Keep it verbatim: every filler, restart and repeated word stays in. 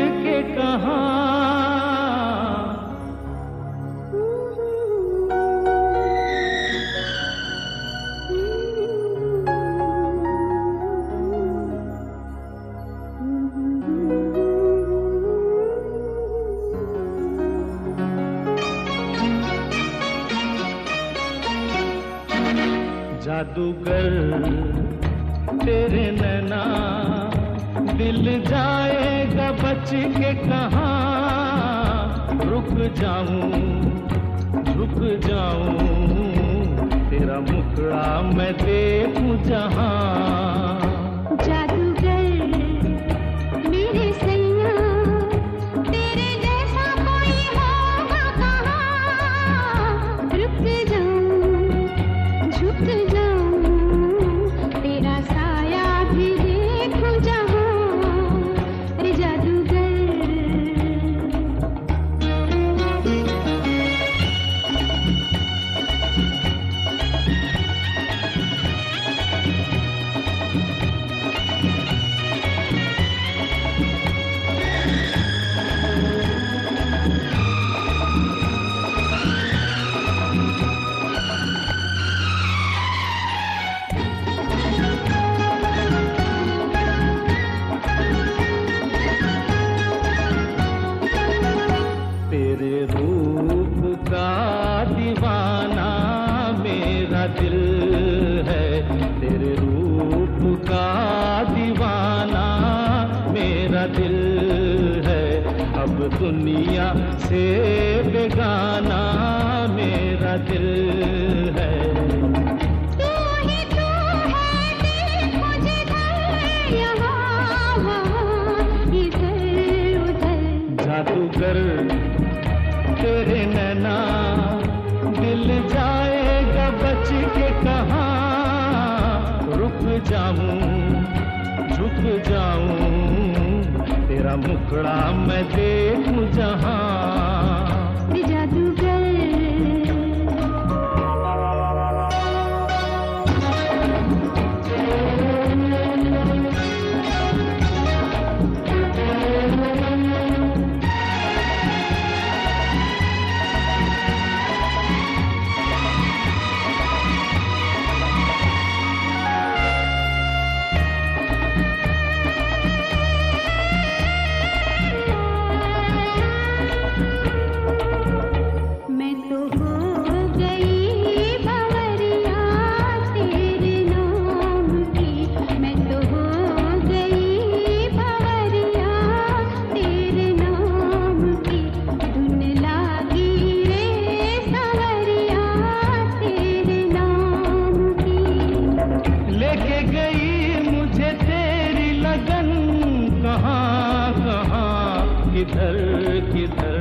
के कहां। जादूगर तेरे नैना दिल जाएगा बच के कहां। रुक जाऊं रुक जाऊं तेरा मुखड़ा मैं देखूं जहां। दिल है तेरे रूप का दीवाना मेरा दिल है। अब दुनिया से बेगाना मेरा दिल है। तू ही तू है देखो जिधर यहाँ वहाँ इधर उधर। जादूगर तेरे नैना दिल जाएगा बच के कहां। रुक जाऊं झुक जाऊं तेरा मुखड़ा मैं देखूं जहां। जादूगर कहां कहां किधर किधर